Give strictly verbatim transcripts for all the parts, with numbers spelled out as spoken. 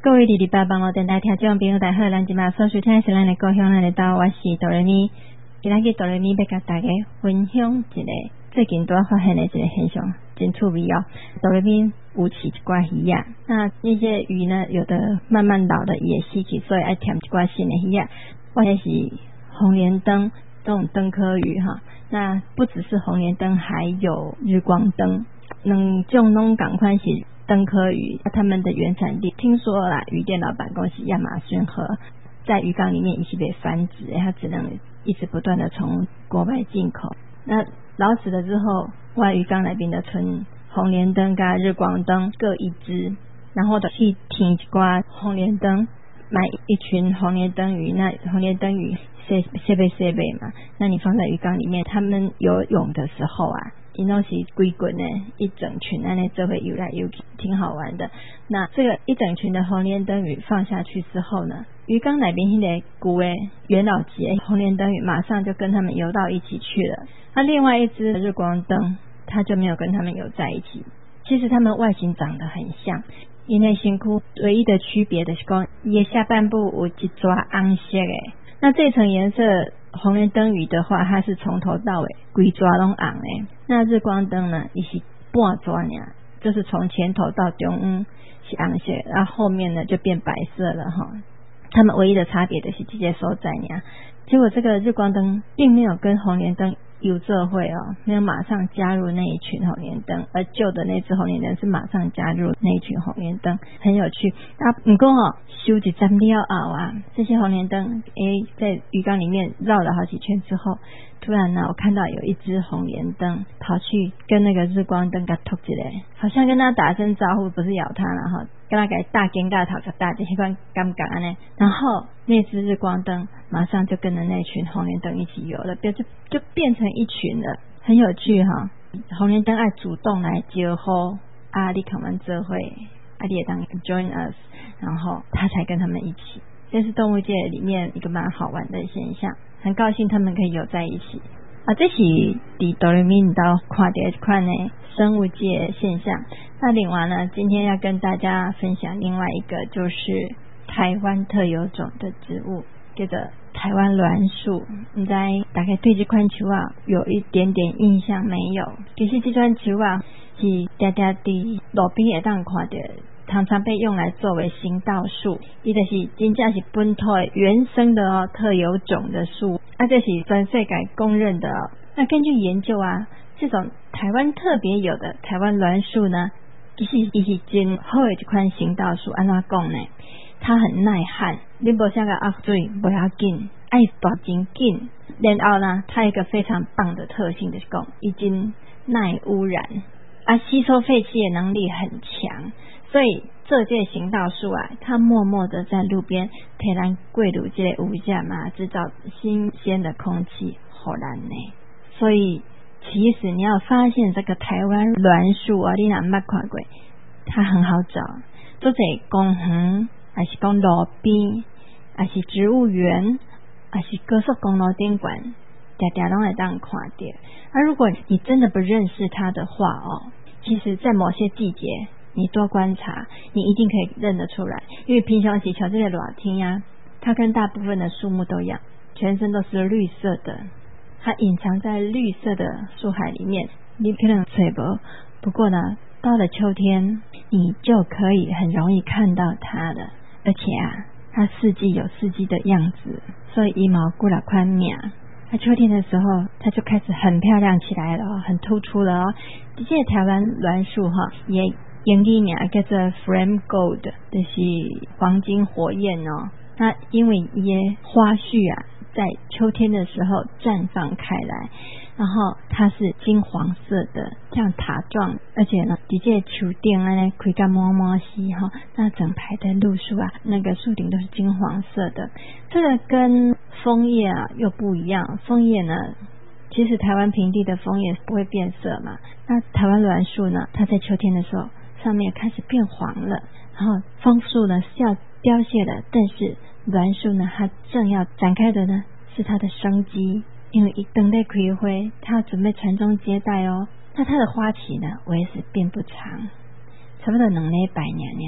各位二二八网络电台听众朋友大家好，咱今麦所收听的是咱的故乡咱的岛，我是哆来咪。今仔日哆来咪要甲大家分享一个最近拄发现的一个现象，真趣味哦。哆来咪有饲一寡鱼啊，那那些鱼呢，有的慢慢老的也死去，所以爱添一寡新的鱼啊。我也是红莲灯这种灯科鱼哈，那不只是红莲灯，还有日光灯，两种拢同款是灯科鱼，他们的原产地听说啦，鱼店老板讲是亚马逊河，在鱼缸里面也是被繁殖，它只能一直不断的从国外进口。那老死了之后，我鱼缸那边的存红莲灯跟日光灯各一只，然后去添一寡红莲灯，买一群红莲灯鱼。那红莲灯鱼塞塞贝塞贝嘛，那你放在鱼缸里面，他们游泳的时候啊，因都是规滚呢，一整群那那这会游来游去，挺好玩的。那这个一整群的红莲灯鱼放下去之后呢，鱼缸那边那个古诶元老级红莲灯鱼马上就跟他们游到一起去了。那另外一只日光灯，它就没有跟他们游在一起。其实它们外形长得很像，因为身躯唯一的区别的是说，也下半部有一抓红色诶。那这层颜色红莲灯鱼的话，它是从头到尾规抓拢红诶。那日光灯呢，也是半抓呢，就是从前头到中央是红色，然后后面呢就变白色了哈。它们唯一的差别的是这些所在呢。结果这个日光灯并没有跟红莲灯有这会哦，没有马上加入那一群红莲灯，而旧的那只红莲灯是马上加入那一群红莲灯，很有趣。啊，不过哦，修一站了后啊，这些红莲灯诶，在鱼缸里面绕了好几圈之后，突然呢，我看到有一只红莲灯跑去跟那个日光灯给突起来，好像跟他打声招呼，不是咬他了哈，跟他给大肩大头大这些关尴尬呢。然后那只日光灯马上就跟着那群红莲灯一起游了，就就变成一群了，很有趣哈。红莲灯爱主动来招呼啊，你看完这会啊，你也当 join us， 然后他才跟他们一起。这是动物界里面一个蛮好玩的现象，很高兴他们可以游在一起啊。这是伫哆来咪到看到一款呢生物界现象。那另外呢，今天要跟大家分享另外一个，就是台湾特有种的植物，叫做台湾栾树。不知道大概对这款树啊有一点点印象没有？其实这款树啊是常常伫路边会当看到，常常被用来作为行道树，它就是真正是本土的原生的哦特有种的树，啊这是全世界公认的哦。那根据研究啊，这种台湾特别有的台湾栾树呢，其实它是真好的一款行道树。按怎讲呢？它很耐旱，你无啥个压水不要紧，爱大真紧。然后呢，它有一个非常棒的特性，就是讲已经耐污染，啊吸收废气的能力很强。所以这届行道树啊，它默默的在路边替咱过路这个物件嘛，制造新鲜的空气给咱呢。所以其实你要发现这个台湾栾树啊，你若捌看过，它很好找，都在公园，还是讲路边，还是植物园，还是高速公路顶管，常常都会当看到。而如果你真的不认识它的话哦，其实在某些季节你多观察，你一定可以认得出来。因为平常时像这个热天啊，它跟大部分的树木都一样，全身都是绿色的，它隐藏在绿色的树海里面，你可能找不。不过呢，到了秋天，你就可以很容易看到它了。而且啊，它四季有四季的样子，所以一毛过了宽面。那秋天的时候，它就开始很漂亮起来了，很突出了哦。这些台湾栾树哈，也英语名叫做 Flame Gold， 就是黄金火焰哦。那因为一些花絮啊，在秋天的时候绽放开来，然后它是金黄色的，像塔状，而且呢，底下树顶啊呢开个摸摸西哈，那整排的路树啊，那个树顶都是金黄色的。这个跟枫叶啊又不一样，枫叶呢，其实台湾平地的枫叶不会变色嘛，那台湾栾树呢，它在秋天的时候上面开始变黄了，然后枫树呢是要凋谢的，但是栾树呢，它正要展开的呢是它的生机，因为一等待开花，它要准备传宗接代哦。那它的花期呢，为时并不长，差不多两礼拜呢，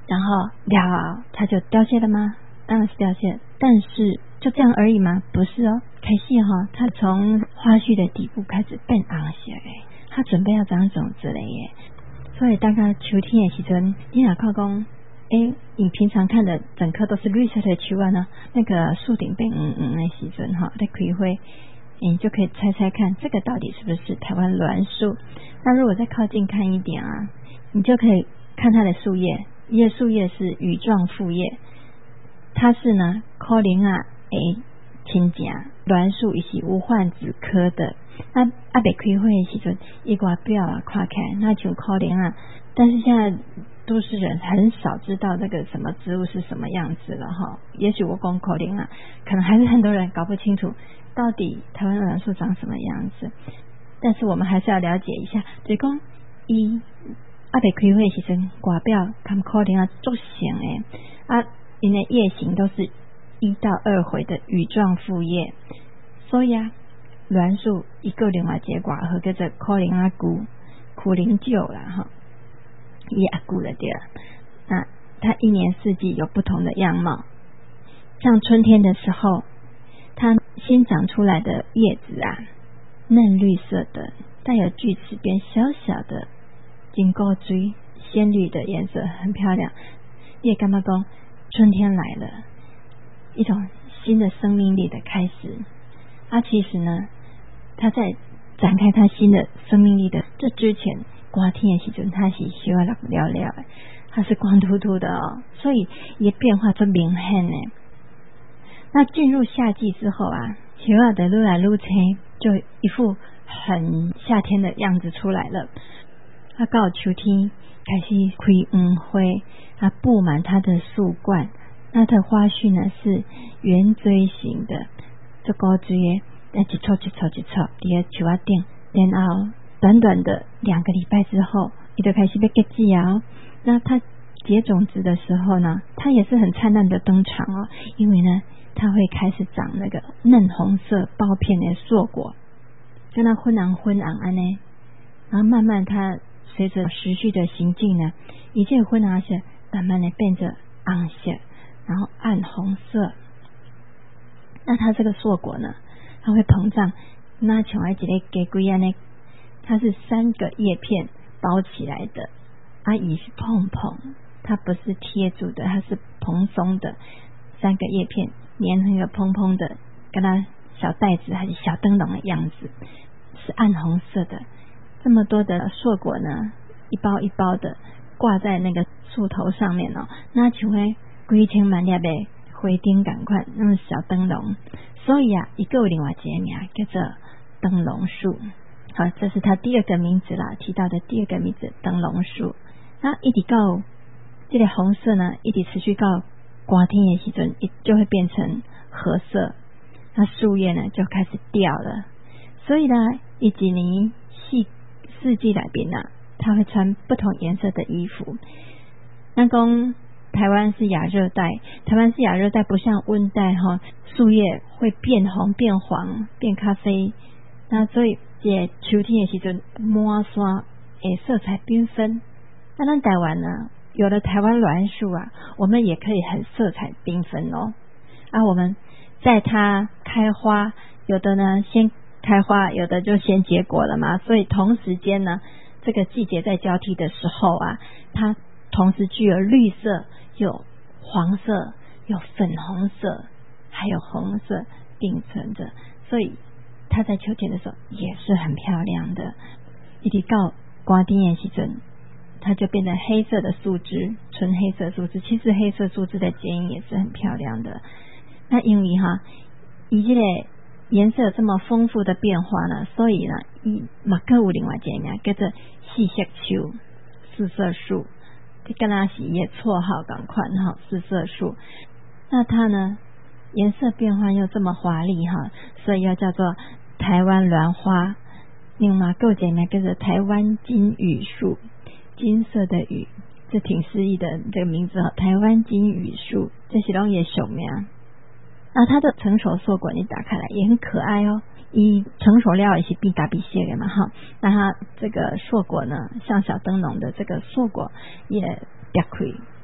然后了它就凋谢了吗？当然是凋谢，但是就这样而已吗？不是哦，开始哈，它从花序的底部开始变红色诶，它准备要长种子了耶。所以大概秋天的时阵，你若看讲，诶，你平常看的整棵都是绿色的树啊呢，那个树顶变嗯嗯的时阵哈，在开花，你就可以猜猜看，这个到底是不是台湾栾树？那如果再靠近看一点啊，你就可以看它的树叶，叶树叶是羽状复叶，它是呢可能啊诶亲戚栾树，伊是无患子科的。那啊未开花的时阵，伊外表啊看起来那像可能啊，但是现在都市人很少知道这个什么植物是什么样子了哈。也许我讲可能啊，可能还是很多人搞不清楚到底台湾栾树长什么样子。但是我们还是要了解一下，就是讲伊啊未开花的时阵，外表看可能啊足像诶啊，因的叶形都是一到二回的羽状复叶，所以啊。栾树一个另外一个外号叫做苦灵阿姑、苦灵柩啦哈，伊阿姑了对了。那它一年四季有不同的样貌，像春天的时候，它新长出来的叶子啊，嫩绿色的，带有锯齿边小小的金钩锥，鲜绿的颜色很漂亮。你也干嘛讲春天来了，一种新的生命力的开始。啊，其实呢，它在展开它新的生命力的这之前，刮天的时阵，它是小啊了了，它是光秃秃的哦，所以也变化出明显呢。那进入夏季之后啊，小啊的愈来愈青，就一副很夏天的样子出来了。它到秋天开始开黄花，它布满它的树冠，那它的花序呢是圆锥形的。这高枝叶，一撮一撮一撮，伫个树啊顶，然后短短的两个礼拜之后，伊就开始要结籽啊。那它结种子的时候呢，它也是很灿烂的登场哦，因为呢，它会开始长那个嫩红色苞片的硕果，就那昏黄昏黄安呢，然后慢慢它随着时序的行进呢，一切昏黄色慢慢的变成红色，然后暗红色。那它这个硕果呢，它会膨胀，那像一个鸡龟啊呢，它是三个叶片包起来的，啊，也是蓬蓬，它不是贴住的，它是蓬松的，三个叶片粘那个蓬蓬的，跟它小袋子还是小灯笼的样子，是暗红色的。这么多的硕果呢，一包一包的挂在那个树头上面哦，那像会几千万粒的花灯赶快那么小灯笼，所以啊，一个有另外一个名叫做灯笼树。好，这是它第二个名字啦，提到的第二个名字灯笼树。那一直到这个红色呢，一直持续到刮天的时阵，就会变成褐色，那树叶呢就开始掉了。所以呢，一年四四季来边啊，它会穿不同颜色的衣服。那讲台湾是亚热带，台湾是亚热带，不像温带哈，树叶会变红、变黄、变咖啡。那所以这秋天的时阵，满山诶色彩缤纷。那咱台湾呢，有了台湾栾树啊，我们也可以很色彩缤纷哦。啊，我们在它开花，有的呢先开花，有的就先结果了嘛。所以同时间呢，这个季节在交替的时候啊，它同时具有绿色、有黄色、有粉红色，还有红色并存着，所以它在秋天的时候也是很漂亮的。一直到刮天的时阵，它就变成黑色的树枝，纯黑色树枝。其实黑色树枝的剪影也是很漂亮的。那因为哈，以这个颜色有这么丰富的变化呢，所以呢，伊嘛各有另外一个名叫做四色树、四色树。这跟它是也绰号赶快哈，四色树。那它呢颜色变化又这么华丽哈，所以要叫做台湾栾花。另外还有一个名叫做台湾金羽树，金色的羽，这挺诗意的这个名字哈，台湾金羽树，这是拢也小名。那它的成熟硕果你打开来也很可爱哦，以成熟料也是必打必谢的嘛哈。那它这个硕果呢，像小灯笼的这个硕果也打开，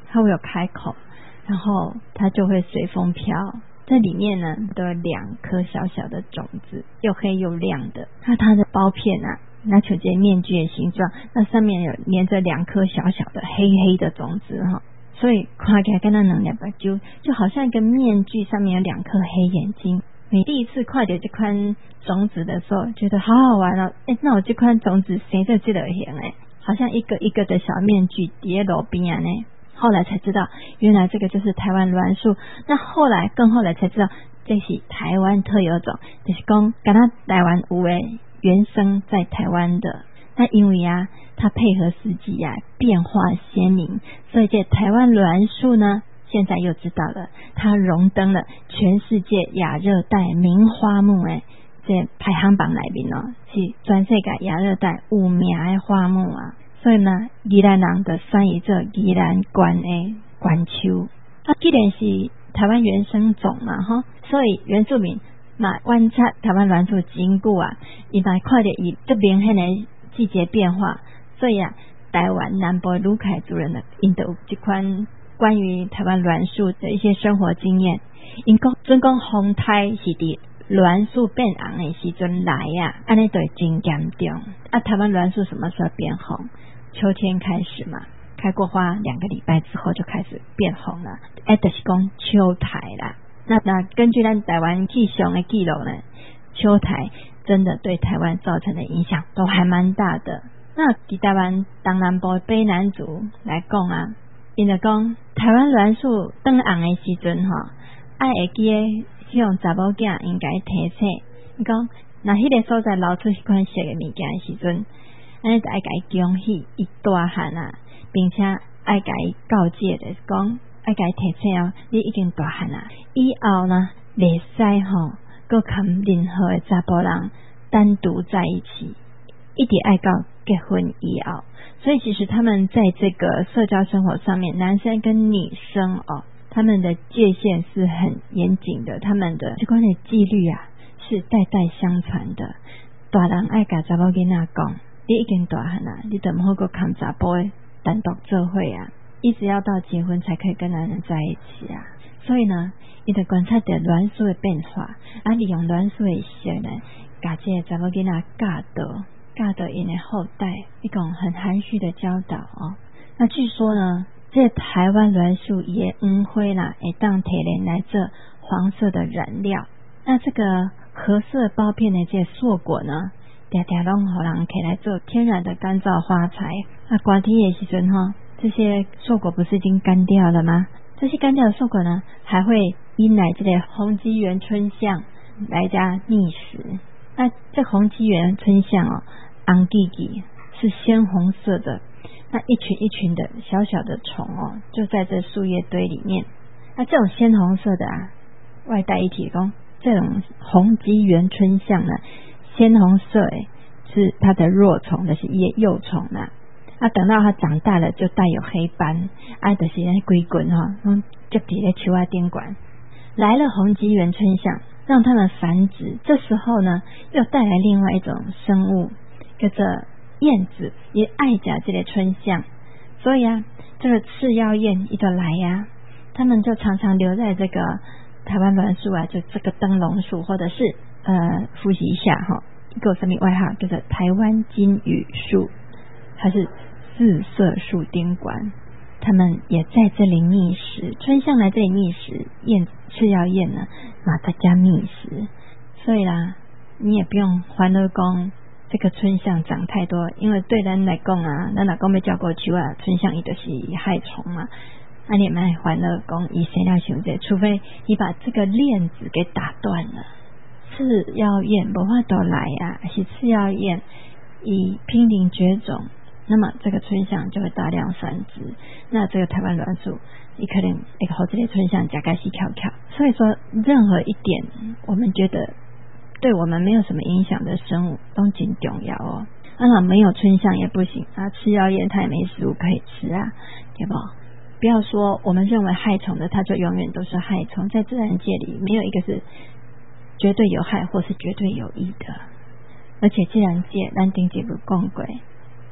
它会有开口，然后它就会随风飘。这里面呢都有两颗小小的种子，又黑又亮的。那它的包片啊，那就这面具的形状，那上面有连着两颗小小的黑黑的种子哈，所以看起来跟那能量把就就好像一个面具上面有两颗黑眼睛。你第一次看到这款种子的时候，觉得好好玩哦！哎，那我这款种子谁在这里形哎？好像一个一个的小面具叠路边啊呢。后来才知道，原来这个就是台湾栾树。那后来更后来才知道，这是台湾特有种，就是讲跟它台湾有诶原生在台湾的。那因为啊，它配合四季啊，变化鲜明，所以这台湾栾树呢，现在又知道了，它荣登了全世界亚热带名花木诶，这排行榜内面哦，是全世界亚热带有名的花木啊。所以呢，宜兰人就选伊做宜兰县的县树。啊，既然是台湾原生种嘛，哈，所以原住民嘛观察台湾栾树真久啊，伊嘛看到伊这明显的季节变化，所以啊，台湾南部鲁凯族人呢，因都有这款关于台湾栾树的一些生活经验。因讲准讲风台是伫栾树变红的时阵来啊，安尼就真严重。啊，台湾栾树什么时候变红？秋天开始嘛，开过花两个礼拜之后就开始变红了，哎，就是讲秋台啦。那那根据咱台湾气象的记录呢，秋台真的对台湾造成的影响都还蛮大的。那在台湾东南部卑南族来讲啊，因就讲台湾栾树转红的时阵吼，爱会记得向查某囝应该提醒，伊讲那迄个所在流出迄款色的物件的时阵。安尼就爱甲伊恭喜伊大汉啊，并且爱甲伊告诫的是讲，爱甲伊提醒哦，你已经大汉啊，以后呢袂使吼，佮跟任何的查甫人单独在一起，一直爱到结婚以后。所以其实他们在这个社交生活上面，男生跟女生哦，他们的界限是很严谨的，他们的这款的纪律啊是代代相传的。大人爱甲查某囡仔讲。你已经大汉啦，你就唔好个看查甫的单独做伙啊，一直要到结婚才可以跟男人在一起啊。所以呢，伊就观察到栾树的变化，啊，利用栾树的色呢，甲这个查某囡仔教导，教导因的后代，一种很含蓄的教导哦。那据说呢，这个台湾栾树也黄花啦，会当提炼来做黄色的染料。那这个褐色包片的这个硕果呢？常常拢互人起来做天然的干燥花材。那寒天的时阵哈，这些硕果不是已经干掉了吗？这些干掉的硕果呢，还会引来这个红基原春象来加觅食。那这红基原春象哦，红记记是鲜红色的，那一群一群的小小的虫哦，就在这树叶堆里面。那这种鲜红色的啊，外带一体讲，这种红基原春象呢。鲜红色诶，是它的弱虫，就是叶幼虫啦。啊，等到它长大了，就带有黑斑，啊，就是那龟棍哈，就伫咧树啊顶管。来了红基原春象，让它们繁殖。这时候呢，又带来另外一种生物，叫做燕子，也爱食这个春象。所以啊，这个赤腰燕一个来呀、啊，他们就常常留在这个台湾栾树啊，就这个灯笼树，或者是呃，复习一下哈。一个什么外号叫做台湾金羽树，它是四色树丁管，他们也在这里觅食。春象来这里觅食，燕赤腰燕呢，马大家觅食。所以啦，你也不用欢乐讲这个春象长太多，因为对咱来讲啊，咱老公要照顾树啊，春象伊就是害虫嘛。啊，你卖欢乐讲伊生了伤济，除非你把这个链子给打断了。赤腰燕无法度来啊，是赤腰燕以濒临绝种，那么这个春象就会大量繁殖。那这个台湾栾树，你可能会和这些春象加开始翘翘。所以说，任何一点我们觉得对我们没有什么影响的生物都很重要哦。那没有春象也不行啊，赤腰燕它也没食物可以吃啊，对不？不要说我们认为害虫的，它就永远都是害虫。在自然界里，没有一个是绝对有害或是绝对有益的。而且自然界咱顶节不讲过，伫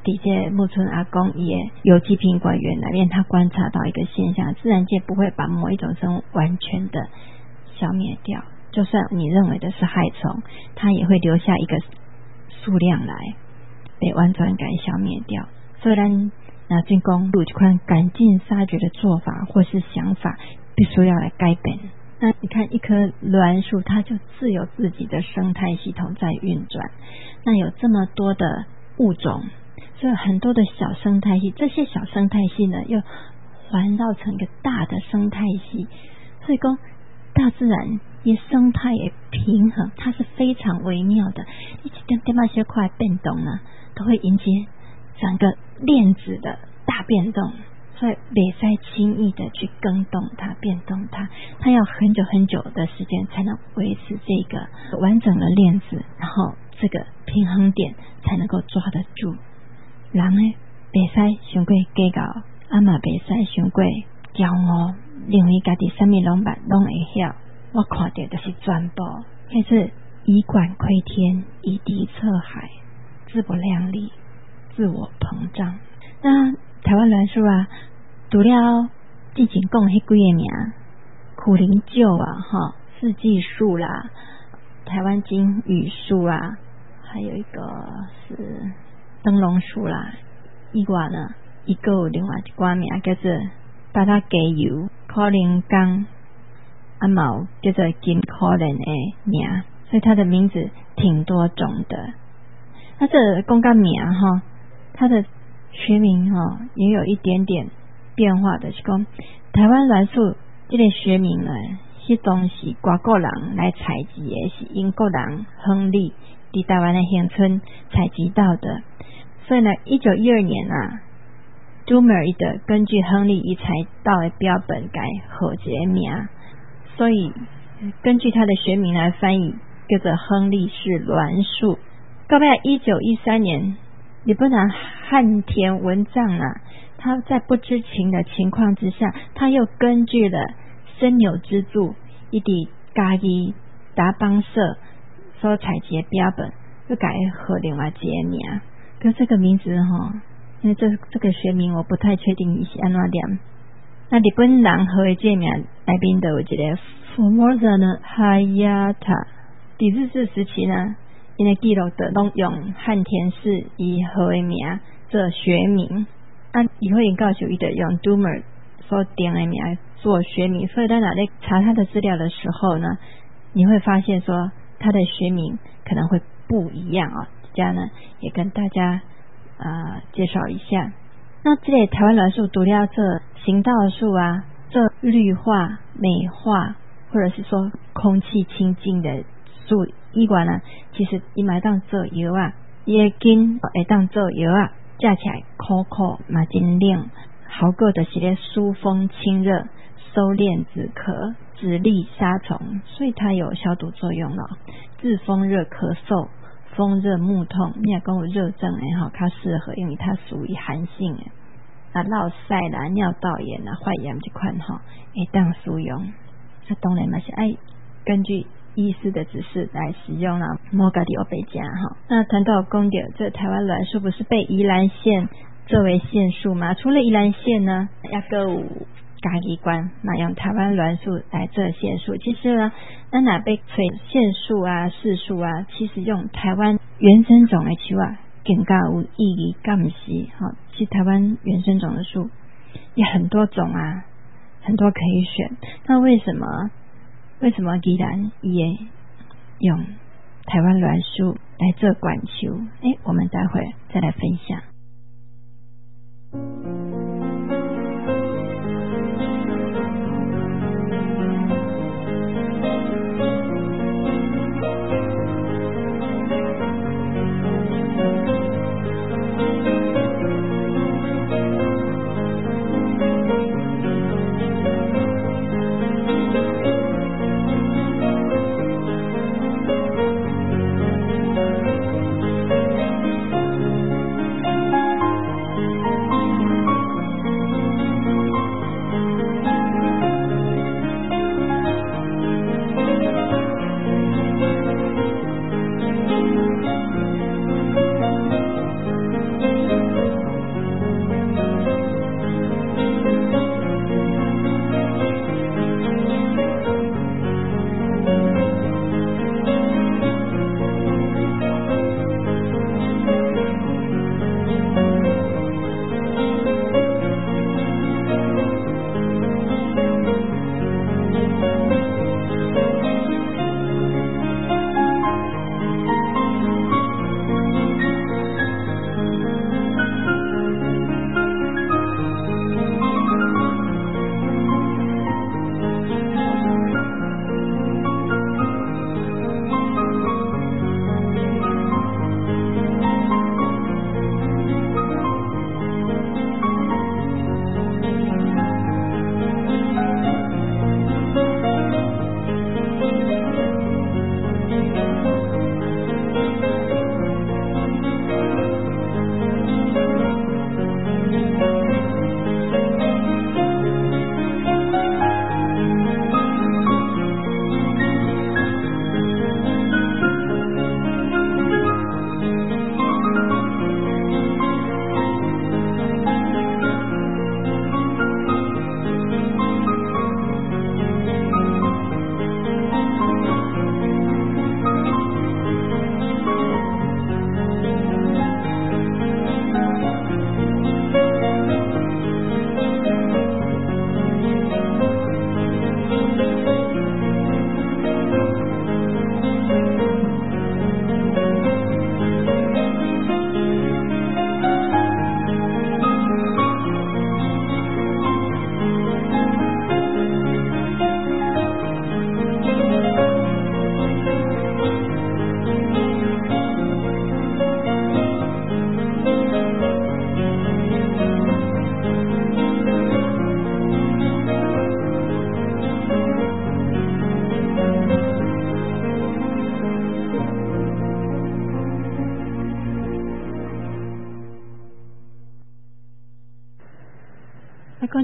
底下木村阿公伊的有机品管园里面，他观察到一个现象，自然界不会把某一种生物完全的消灭掉，就算你认为的是害虫，它也会留下一个数量来被完全给消灭掉。虽然那进攻有一款赶尽杀绝的做法或是想法必须要来改变。那你看一棵栾树，它就自有自己的生态系统在运转，那有这么多的物种，所以很多的小生态系，这些小生态系呢又环绕成一个大的生态系，所以说大自然也生态也平衡，它是非常微妙的，一点点那些块变动呢都会引起整个链子的大变动，所以别再轻易的去更动它变动它，它要很久很久的时间才能维持这个完整的链子，然后这个平衡点才能够抓得住。人呢别再太过计较，啊嘛别再太过骄傲，认为自己什么拢捌拢会晓，我看到就是全部，那是以管窥天，以敌测海，自不量力，自我膨胀。那台湾栾树啊，除了之前讲迄几个名，苦灵柩啊，哈，四季树啦，台湾金羽树啊，还有一个是灯笼树啦，以外呢，一个有另外一挂名叫做巴拉加油、可灵柑，啊毛叫做金可怜的名，所以它的名字挺多种的。那这公干名哈，它的学名哈也有一点点变化的，是讲台湾栾树这个学名呢，是当时外国人来采集的，是英国人亨利在台湾的乡村采集到的，所以呢，一九一二年啊。杜梅尔的根据亨利伊采到的标本改合节名，所以根据他的学名来翻译，叫做亨利氏栾树。到了一九一三年，日本人汉田文藏啊，他在不知情的情况之下，他又根据了森纽之助以及家己达邦社所采集的标本，又改合另外一个名。可这个名字哈。因为这这个学名我不太确定是安怎念。那日本人和的这名内面都有一个 Formosa 呢 Hayata， 在日治时期呢，因为记录的拢用汉田氏以和的名做学名，啊，以后因告诉伊的用 Doomer 所定的名做学名，所以在哪里查他的资料的时候呢，你会发现说他的学名可能会不一样啊。这样呢，也跟大家。呃，介绍一下。那这类台湾栾树除了这行道树啊，这绿化、美化，或者是说空气清净的树以外呢，其实伊嘛当做药啊，伊的根会当做药啊，加起来苦苦嘛真凉，好过的是咧疏风清热、收敛止咳、止痢杀虫，所以它有消毒作用了，治风热咳嗽。风热目痛，你也讲有热症的哈，较适合，因为它属于寒性的。啊，落屎啦、尿道炎啦、坏炎这款哈，会当使用。那当然嘛是爱根据医师的指示来使用啦，莫家己有被加哈。那谈到公点，这台湾栾树不是被宜兰县作为县树吗？除了宜兰县呢，也个有嘉义县嘛用台湾栾树来做县树。其实呢，咱若要找县树啊、市树啊，其实用台湾原生种的树啊，更加有意义，敢不是？哈，其实台湾原生种的树也很多种啊，很多可以选。那为什么为什么宜兰也用台湾栾树来做管树？哎，我们待会再来分享。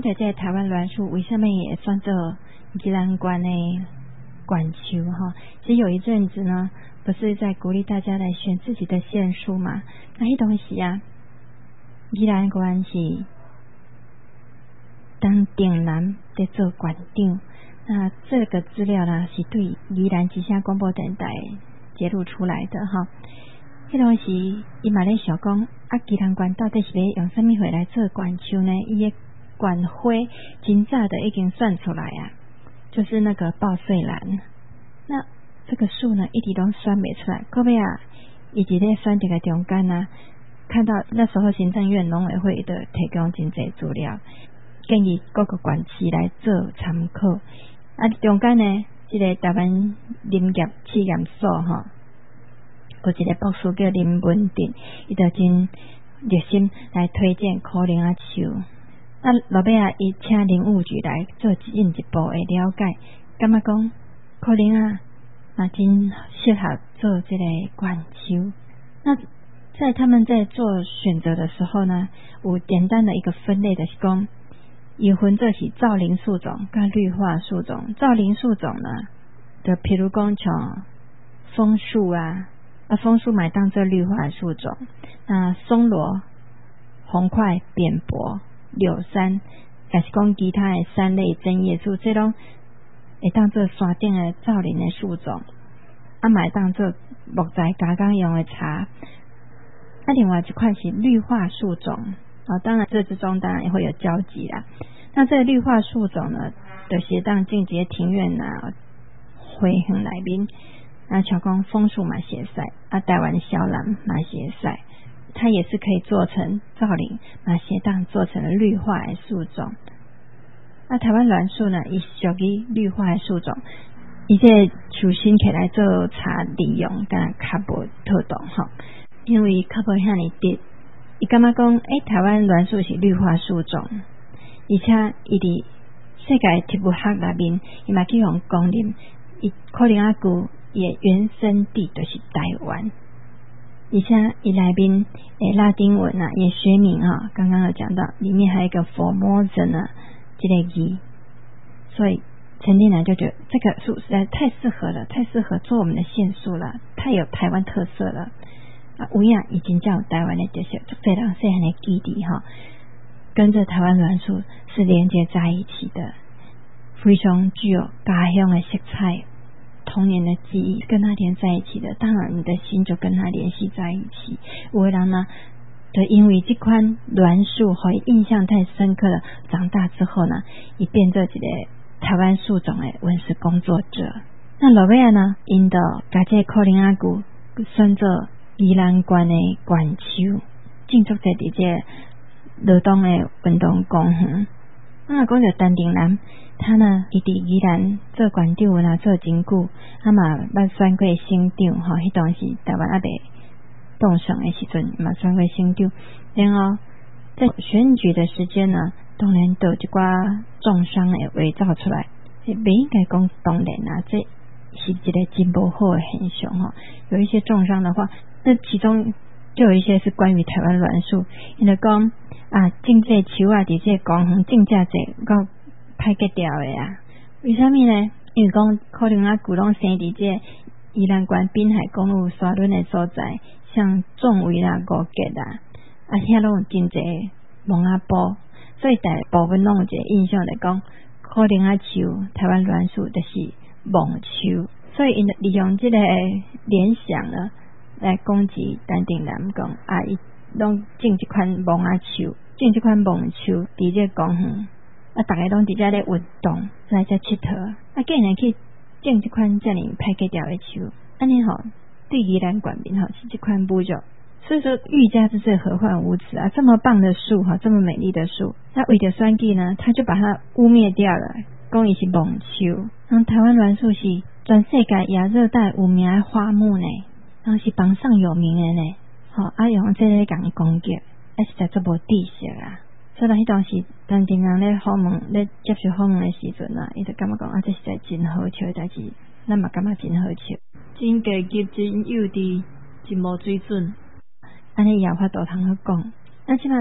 着这台湾栾树为什么也算作宜兰县的管区哈？其实有一阵子呢，不是在鼓励大家来选自己的县树嘛？那迄东西啊，宜兰县是当顶南在做馆长。那这个资料呢，是对宜兰之声广播电台揭露出来的哈。迄当时伊嘛咧想讲，啊，宜兰县到底是要用什么花来做管树呢？伊的管花真早的已经算出来啊，就是那个报岁兰。那这个树呢，一直都算不出来。后尾啊，以及咧算这个中间啊，看到那时候行政院农委会的提供真济资料，建议各个县市来做参考。啊，中间呢，这个台湾林业试验所哈，有一个博士叫林文定，伊就真热心来推荐苦苓仔树。啊，落尾啊，伊请林务局来做进一步的了解，感觉讲苦苓仔嘛真适合做这个管树。那在他们在做选择的时候呢，有简单的一个分类的是讲。伊分做是造林树种跟绿化树种。造林树种呢，就譬如讲像枫树啊，啊枫树买当做绿化树种。那松萝、红块、扁柏、柳杉，还是讲其他的杉类针叶树，这种会当做山顶的造林的树种。啊，买当做木材加工用的茶。啊，另外一块是绿化树种。哦，当然这之中当然也会有交集啦。那这个绿化树种呢，就是当进阶庭院啊、花园内面，那像讲枫树嘛会使，啊台湾小兰嘛会使，它也是可以做成造林，嘛会当做成绿化的树种。那台湾栾树呢，伊属于绿化的树种，伊这树身起来做茶利用，跟较无特动哈，因为较无遐尼低。伊感觉讲，诶，台湾栾树是绿化树种，而且伊伫世界植物学内面，伊嘛去用公认，伊苦苓仔菇伊的原生地就是台湾，而且伊内面诶拉丁文啊，也学名啊，刚刚有讲到，里面还有一个 Formosa 呢，这个字，所以陈定南就觉得这个树实在太适合了，太适合做我们的县树了，太有台湾特色了。啊，有影已经叫台湾的特色，就非常细汉的基地哈，跟着台湾栾树是连接在一起的，非常具有家乡的色彩，童年的记忆跟它连在一起的，当然你的心就跟它联系在一起。有的人呢，就因为这款栾树和印象太深刻了，长大之后呢，也变做一个台湾树种的文史工作者。那落尾呢，因就把这苦苓仔菇选做宜兰县的管树，种植在伫这罗东的运动公园。那讲到陈定南，他呢，伊伫宜兰做馆长啊，做真久，啊嘛捌选过省长吼，迄当时台湾还未动省的时阵，嘛选过省长。然后在选举的时间呢，当然都有一寡重伤的伪造出来，袂应该讲当然啊，这是一个真不好的现象吼。有一些重伤的话。那其中就有一些是关于台湾栾树，因为讲啊，种这树啊，伫这公园种遮济，够歹结掉的啊。为什么呢？因为讲苦苓仔菇拢生伫这宜兰县滨海公路沙仑的所在，像纵围啦、五结啦，啊遐拢有真济蒙仔埔，所以大部分拢有一个印象来讲，苦苓仔树、台湾栾树就是蒙树，所以因利用这个联想呢。来攻击陈定南讲啊，伊拢种一款蒙仔树，种一款蒙树伫这公园，啊，大家拢伫遮咧运动，来遮佚佗，啊，竟然去种一款遮尔歹结掉的树，安尼吼，对宜兰县民吼是一款侮辱。所以说，欲加之罪，何患无辞啊！这么棒的树哈，这么美丽的树，那为了选举呢，他就把它污蔑掉了，讲伊是蒙树。然后台湾栾树是全世界亚热带有名的花木呢。然后是榜上有名的呢，好、哦、啊，用这个讲攻击，啊实在做无知识啊。所以迄当时陈定南咧访问咧接受访问的时阵啊，伊就感觉讲啊，这实在真好笑的代志，咱嘛感觉真好笑， 真低级、真幼稚、真无水准。 安尼也有法度通去讲。那即摆呢，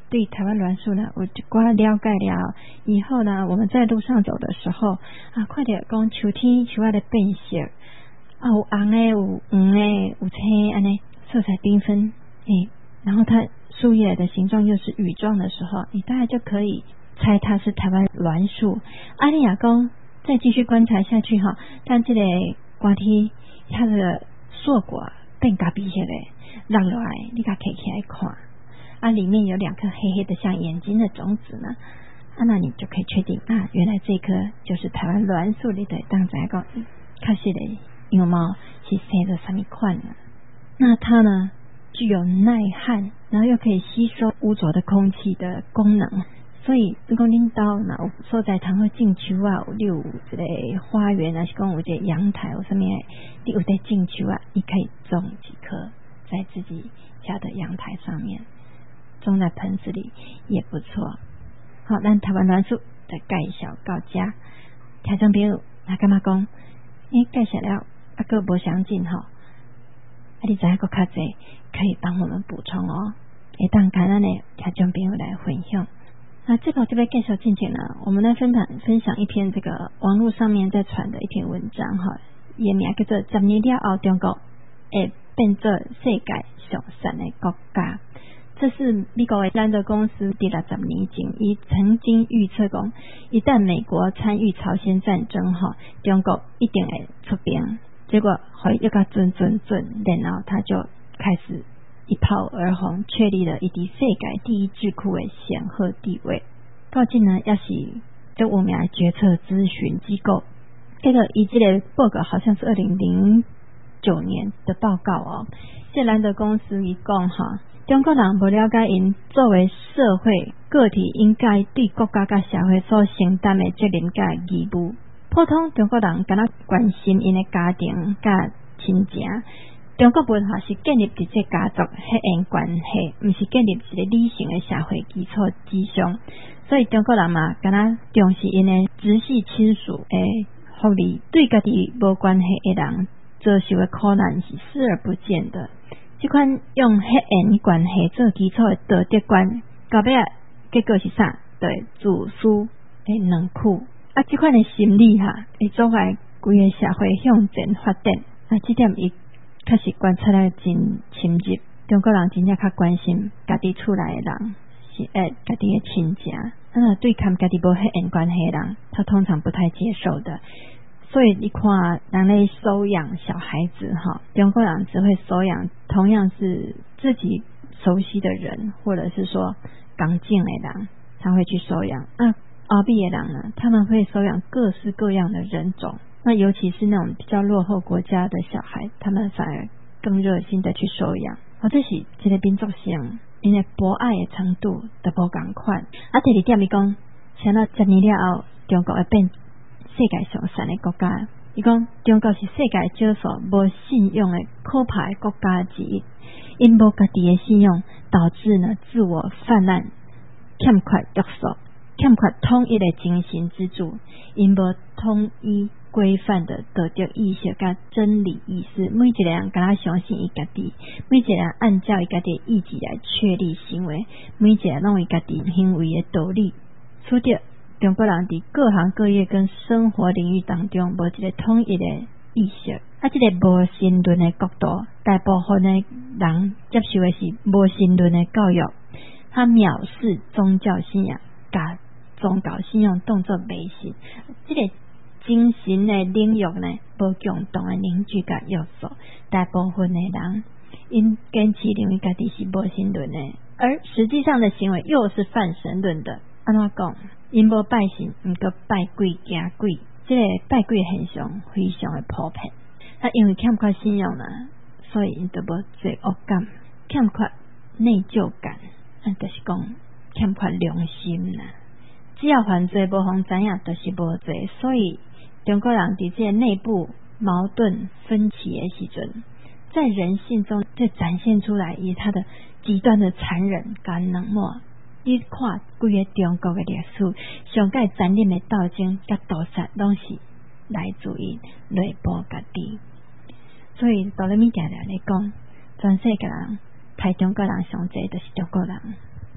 对台湾栾树呢，有一寡了解了以后呢，我们在路上走的时候啊，看到讲秋天树啊在变色，啊有红的，有黄的，有青安尼，色彩缤纷，诶，然后它树叶的形状又是羽状的时候，你大概就可以猜它是台湾栾树。啊，你若讲再继续观察下去哈，但这个瓜梯它的硕果变咖啡色的，落落来你甲摕起来看，啊，里面有两颗黑黑的像眼睛的种子呢，啊，那你就可以确定啊，原来这颗就是台湾栾树里的当仔讲，确实的样貌是生着什么款呢？那它呢具有耐旱，然后又可以吸收污浊的空气的功能。所以如果恁到哪有所在通好种树啊，有你有一个花园啊，是讲有一个阳台有什么，你有在种树啊，你可以种几棵在自己家的阳台上面，种在盆子里也不错。好，咱台湾栾树的介绍到这，听众朋友那干嘛讲？你介绍了啊个无详尽吼，啊你知影个较济，可以帮我们补充哦，会当跟咱的听众朋友来分享。那这个这边介绍进前呢，我们来分享分享一篇这个网络上面在传的一篇文章哈，也名叫做《十年了后中国会变做世界上善的国家》。这是美国的兰德公司第六十年前，伊曾经预测讲，一旦美国参与朝鲜战争哈，中国一定会出兵。结果会一个准准准，然后他就开始一炮而红，确立了一滴世界第一智库的显赫地位。到今呢，也是这有名的决策咨询机构。这个以这个报告好像是二零零九年的报告哦。这兰德公司一讲哈，中国人不了解因作为社会个体应该对国家甲社会所承担的责任甲义务。普通中国人敢若关心因的家庭甲亲情。中国文化是建立伫这家族血缘关系，不是建立一个理性的社会基础之上。所以中国人嘛，敢若重视因的直系亲属的福利，对家己无关系的人遭受的苦难是视而不见的。这款用血缘关系做基础的道德观，到尾结果是啥？对，自私的两苦。啊，这款的心理哈，会阻碍规个社会向前发展。啊，这点伊确实观察得真深入。中国人真正较关心家己厝内的人，是爱家己的亲情。那对看家己无血缘关系的人，他通常不太接受的。所以你看人类收养小孩子哈，中国人只会收养同样是自己熟悉的人，或者是说刚进的人，他会去收养。那欧美的人呢，他们会收养各式各样的人种。那尤其是那种比较落后国家的小孩，他们反而更热心的去收养。哦，这是一个民族性，因为博爱的程度都无同款。啊，第二点伊讲，像到十年了后，中国会变世界上善的国家。伊讲中国是世界少数无信用的可怕的国家之一，因无家己的信用，导致呢自我泛滥，欠缺约束，欠缺统一的精神支柱，因无统一规范的道德意识甲真理意识，每一个人敢若相信伊家己，每一个人按照伊家己的意志来确立行为，每一个人拢伊家己行为的道理。除掉中国人伫各行各业跟生活领域当中无一个统一的意识，啊，这个无神论的角度，大部分的人接受的是无神论的教育，他藐视宗教信仰，甲宗教信仰当作迷信，这个精神的领域呢，无共同的凝聚甲约束。大部分的人因坚持认为家己是无神论的，而实际上的行为又是泛神论的。安怎讲？因无拜神，毋过拜鬼惊鬼，这个拜鬼现象非常的普遍。他因为欠缺信仰呢，所以因就无罪恶感，欠缺内疚感，啊，就是讲欠缺良心啦。只要犯罪无互知影，就是无罪。所以中国人伫这个内部矛盾分歧的时阵，在人性中就展现出来，以他的极端的残忍跟冷漠。你看规个中国的历史，上界残忍的斗争甲屠杀，拢是来自于内部家己。所以到了咪定定来讲，全世界人排中国人上济，就是中国人。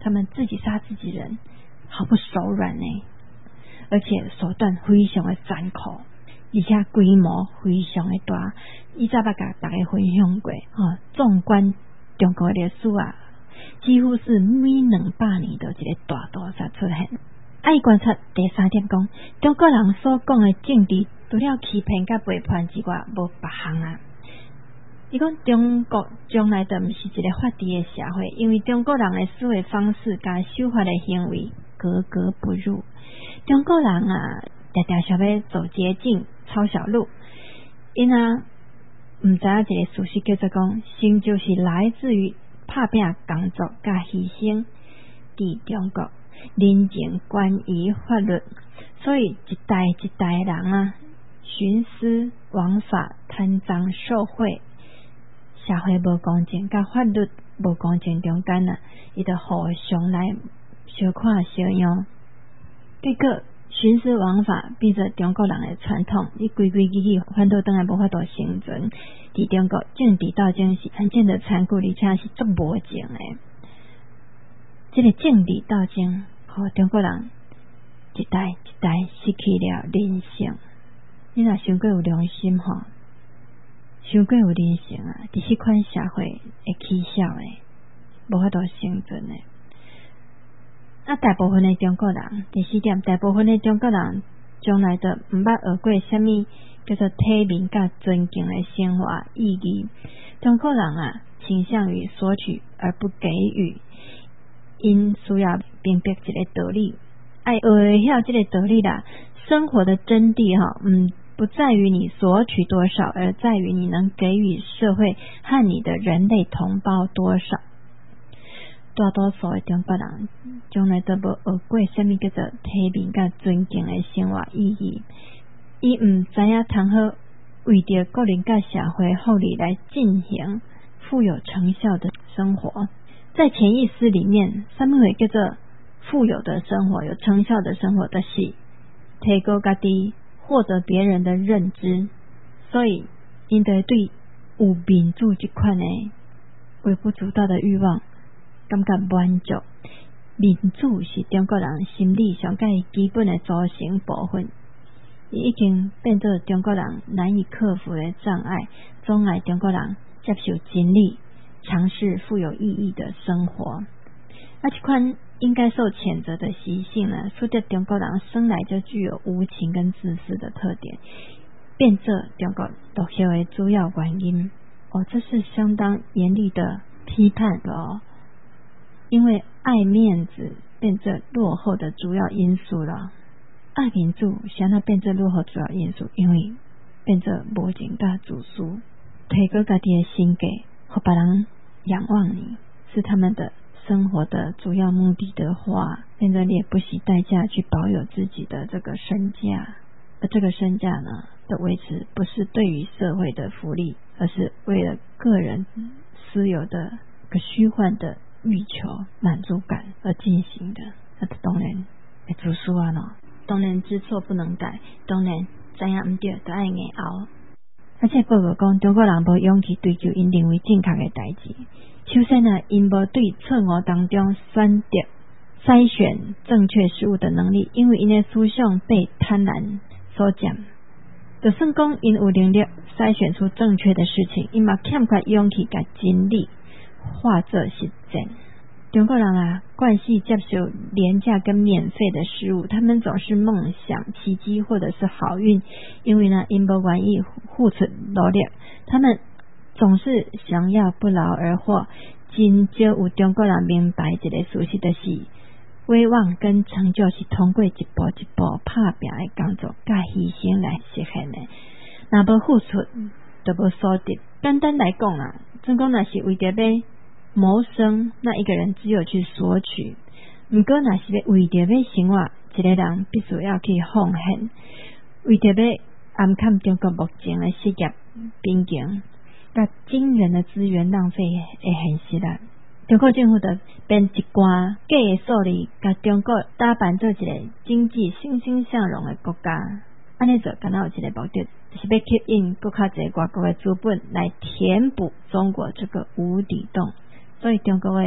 他们自己杀自己人，毫不手软呢，而且手段非常的残酷，而且规模非常的大。以前捌甲大家分享过，哦，纵观中国历史啊，几乎是每两百年都有一个大屠杀出现。爱观察第三点讲，中国人所讲的政治，除了欺骗甲背叛之外，无别项啊。伊讲中国将来就毋是一个法治的社会，因为中国人的思维方式甲守法的行为格格不入。中国人啊，常常想要走捷径、抄小路，因啊毋知影一个事实叫做讲，成就是来自于拍拼工作甲牺牲。伫中国，人情关于法律，所以一代一代人啊，徇私枉法、贪赃受贿，社会无公正，甲法律无公正中间啊，伊就互相来相看相用。结果徇私枉法变作中国人的传统，你规规矩矩反倒当然无法度生存。伫中国政治斗争是罕见的残酷，而且是足无情的。这个政治斗争，互中国人一代一代失去了人性。你若想过有良心吼，想过有人性啊，伫迄款社会会起笑的，无法度生存的。啊，大部分的中国人，第四点，大部分的中国人将来都毋捌学过什么叫做体面甲尊敬的生活意义。中国人啊，倾向于索取而不给予，因需要明白一个道理，爱学会晓这个道理啦。生活的真谛哈，嗯，不在于你索取多少，而在于你能给予社会和你的人类同胞多少。大多数的中国人将来都无学过什么叫做体面甲尊敬的生活意义，伊毋知影通好为着个人甲社会福利来进行富有成效的生活。在潜意识里面，什么会叫做富有的生活、有成效的生活的是提高家己，获得别人的认知，所以因得对有民主这款的微不足道的欲望感觉满足。民主是中国人心理上介基本的组成部分，已经变作中国人难以克服的障碍，阻碍中国人接受真理，尝试富有意义的生活。啊，这款应该受谴责的习性呢，使得中国人生来就具有无情跟自私的特点，变作中国落后的主要原因。哦，这是相当严厉的批判的哦，因为爱面子变作落后的主要因素了。爱民主想要变作落后主要因素，因为变作无情甲自私，提高家己的性格，和别人仰望你，是他们的生活的主要目的的话，变得你也不惜代价去保有自己的这个身价，而这个身价呢的维持，不是对于社会的福利，而是为了个人私有的个虚幻的欲求满足感而进行的。那当然会自私啊喏，当然知错不能改，当然知影唔对就爱硬拗。而且报告讲，中国人无勇气追求因认为正确的代志。首先呢，因无对错误当中选择筛选正确事物的能力，因为因的思想被贪婪所占。就算讲因有能力筛选出正确的事情，因嘛欠缺勇气甲真理化作实践。中国人啊，惯系接受廉价跟免费的事物，他们总是梦想奇迹或者是好运，因为呢，因不愿意付出努力，他们总是想要不劳而获。真少有中国人明白一个事实，就是威望跟成就是通过一步一步拍拼的工作甲牺牲来实现的，若无付出就无所得。简单来讲啊，总讲若是为着要谋生，那一个人只有去索取；不过若是要为着要生活，一个人必须要去奉献。为着要暗看中国目前的事业瓶颈，甲惊人的资源浪费的现实啦。中国政府的编一寡假的数字，甲中国打扮做一个经济欣欣向荣的国家，安尼做敢若有一个目的，就是要吸引更较侪外国的资本来填补中国这个无底洞。所以中国的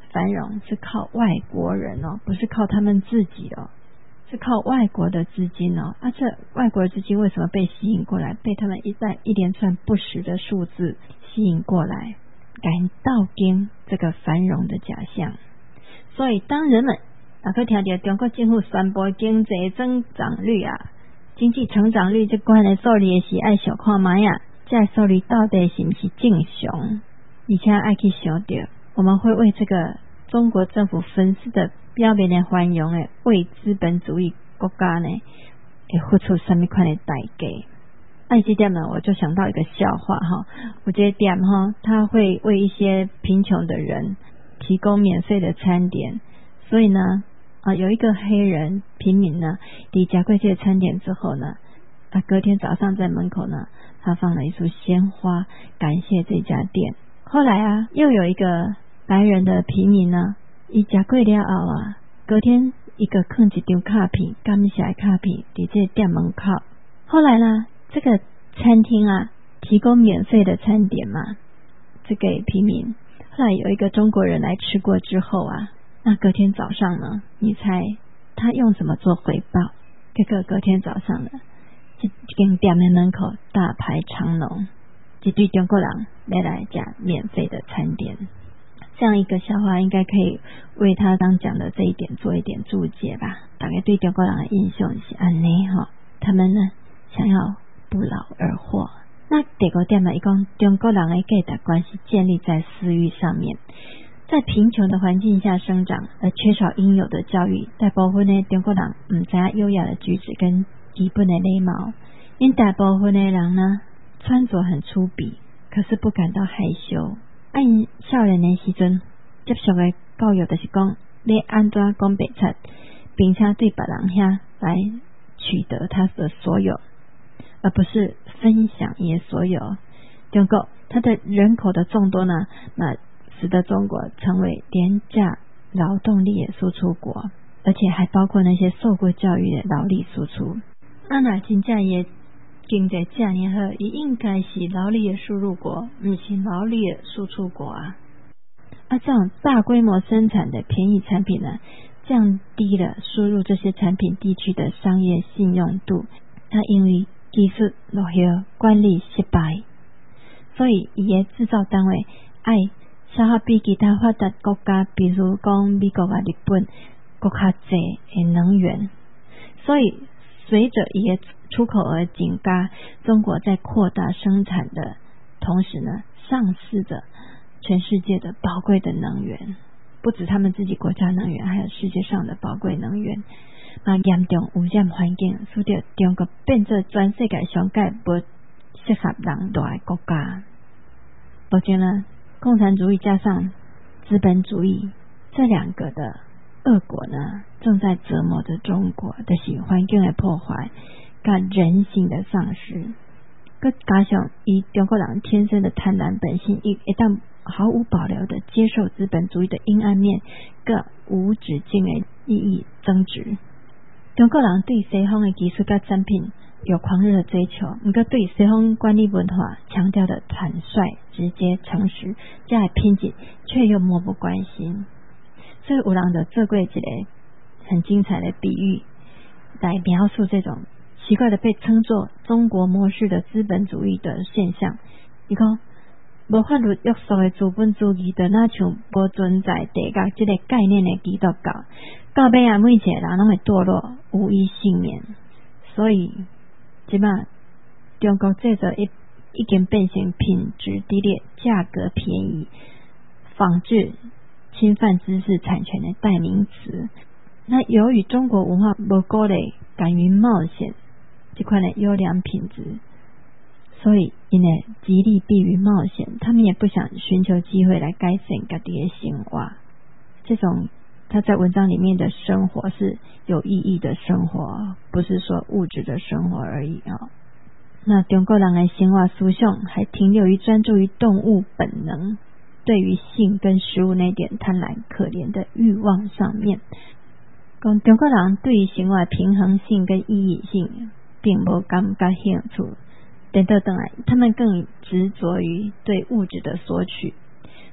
繁荣是靠外国人哦，不是靠他们自己哦，是靠外国的资金哦。啊，这外国的资金为什么被吸引过来？被他们一再一连串不实的数字吸引过来，敢倒跟这个繁荣的假象。所以当人们啊，可听到中国政府宣布经济增长率啊，经济成长率这关的数字是爱小看卖啊，这数字到底是不是正常？而且爱去想到，我们会为这个中国政府粉丝的表面的繁荣的为资本主义国家呢，会付出什么款的代价？爱这点呢，我就想到一个笑话哈，我这点哈，他会为一些贫穷的人提供免费的餐点，所以呢，啊，有一个黑人平民呢，抵夹过这些餐点之后呢，他隔天早上在门口呢，他放了一束鲜花，感谢这家店。后来啊，又有一个白人的平民呢，伊吃过了后啊，隔天一个放一张卡片，感谢的卡片在这店门口。后来呢，这个餐厅啊，提供免费的餐点嘛，这给平民。后来有一个中国人来吃过之后啊，那隔天早上呢，你猜他用什么做回报？这个隔天早上呢，这间店的门口大排长龙，一堆中国人要来吃免费的餐点。这样一个笑话应该可以为他刚讲的这一点做一点注解吧。大概对中国人的印象是这样哈，他们呢想要不劳而获。那第二点呢，他说中国人的价值观是建立在私欲上面，在贫穷的环境下生长而缺少应有的教育，大部分的中国人不知道优雅的举止跟基本的礼貌，因大部分的人呢穿着很粗鄙，可是不感到害羞。按少年的时阵接受的教育就是讲要安怎讲白贼，并且对别人遐来取得他的所有，而不是分享也所有。中国它的人口的众多呢，那使得中国成为廉价劳动力的输出国，而且还包括那些受过教育的劳力输出。啊，那真正也经济这样好，也应该是劳力的输入国，不是劳力的输出国啊。啊，这样大规模生产的便宜产品呢，降低了输入这些产品地区的商业信用度。它因为技术落后，管理失败，所以伊的制造单位爱消耗比其他发达国家，比如讲美国啊、日本国较济的能源。所以随着伊的出口额增加，中国在扩大生产的同时呢，丧失着全世界的宝贵的能源，不止他们自己国家能源，还有世界上的宝贵能源。那严重污染环境，使得中国变作全世界上界不适合人住的国家。我觉得共产主义加上资本主义这两个的恶果呢，正在折磨着中国，就是环境的破坏跟人性的丧失。佮加上以中国人天生的贪婪本性，一一旦毫无保留的接受资本主义的阴暗面，佮无止境的利益增值。中国人对西方的技术佮产品有狂热的追求，不过对西方管理文化强调的坦率、直接、诚实，加来偏激，却又漠不关心。所以有人就做过一个很精彩的比喻，来描述这种奇怪的被称作中国模式的资本主义的现象。你讲无法律约束的资本主义，就那像无存在地价这个概念的基督教，到尾啊，每一个人拢会堕落，无一幸免。所以，即摆中国制造已已经变成品质低劣、价格便宜、仿制、侵犯知识产权的代名词。那由于中国文化无鼓励敢于冒险这块的优良品质，所以因为极力避于冒险，他们也不想寻求机会来改善自己的生活。这种他在文章里面的生活是有意义的生活，不是说物质的生活而已啊。那中国人的生活思想还停留于专注于动物本能，对于性跟食物那点贪婪可怜的欲望上面。讲中国人对于生活平衡性跟意义性并无感觉兴趣，等到等来他们更执着于对物质的索取，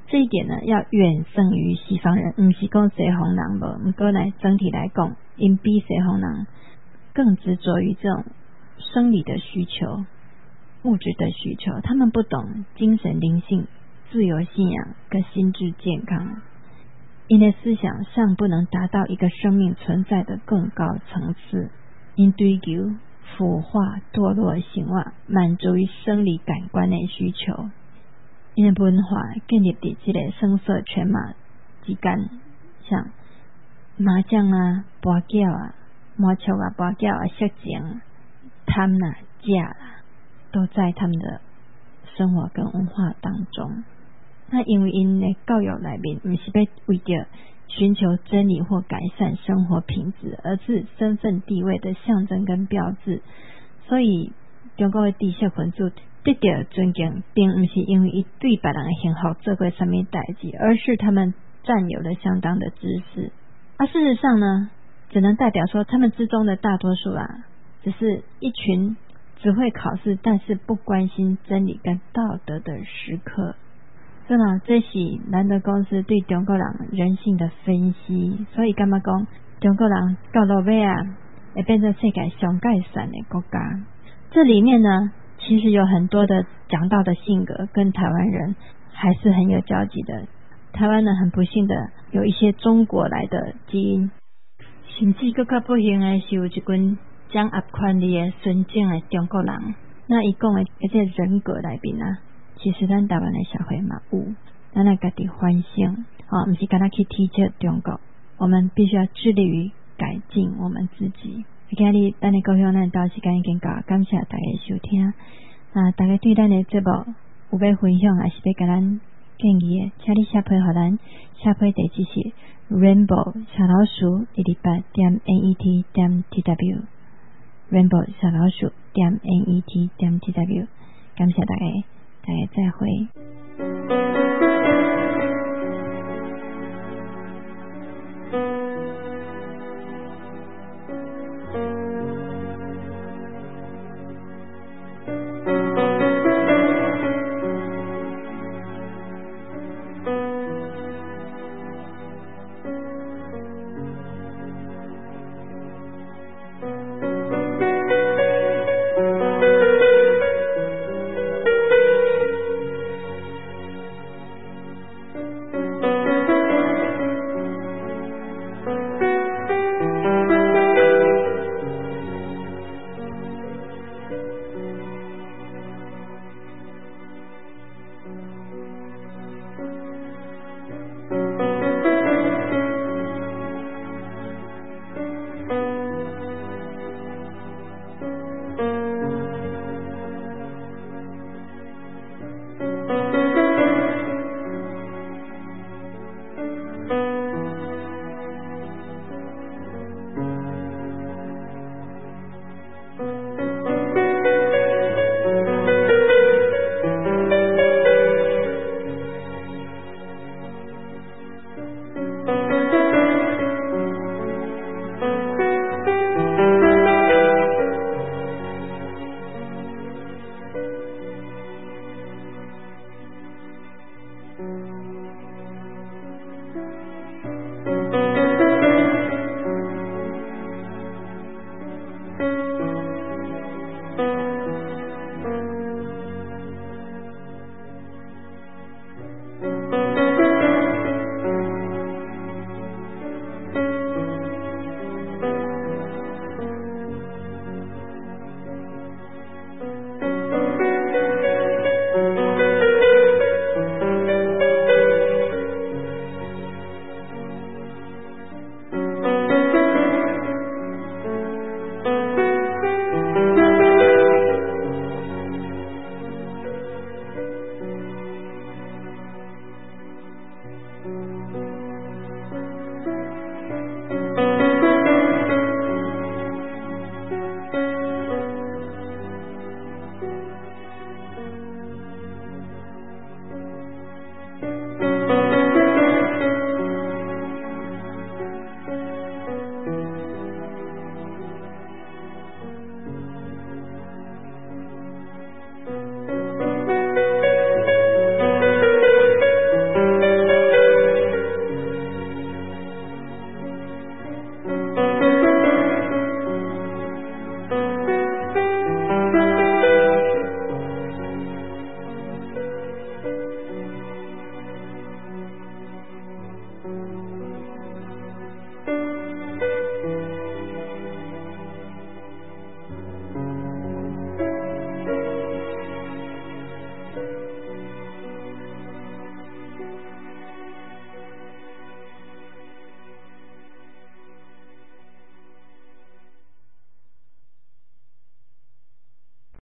这一点呢，要远胜于西方人。不是讲西方人无，不过来整体来讲，因比西方人更执着于这种生理的需求、物质的需求。他们不懂精神灵性、自由信仰跟心智健康，因的思想尚不能达到一个生命存在的更高层次。因追求腐化、堕落生活，满足于生理感官的需求。因的文化建立在这个声色犬马之间，像麻将啊、博弈啊、麻雀啊、博弈啊、色情、贪啊、假啊，都在他们的生活跟文化当中。那因为因的教育内面不是要为着寻求真理或改善生活品质，而是身份地位的象征跟标志，所以中国的知识分子得到尊敬，并不是因为伊对别人的幸福做过什么代志，而是他们占有了相当的知识。而、啊、事实上呢，只能代表说他们之中的大多数啊，只是一群只会考试但是不关心真理跟道德的时刻。真的，这是兰德公司对中国人人性的分析，所以干嘛讲中国人到落尾啊，会变成世界上改善的国家。这里面呢，其实有很多的讲到的性格跟台湾人还是很有交集的。台湾呢，很不幸的有一些中国来的基因，甚至更加不幸的是有一群掌握权力的纯正的中国人。那伊讲的这些人格内面啊，其实咱台湾的社会嘛有，咱来家己反省，哦，不是干那去踢球中国，我们必须要致力于改进我们自己。今日咱的高雄咱到时间已经到，感谢大家收听。啊，大家对咱的节目有要分享，还是要给咱建议的，请你写批给咱，写批地址是 rainbow 小老鼠二二八点 net 点 tw rainbow 小老鼠点 net 点 tw， 感谢大家。大家再会。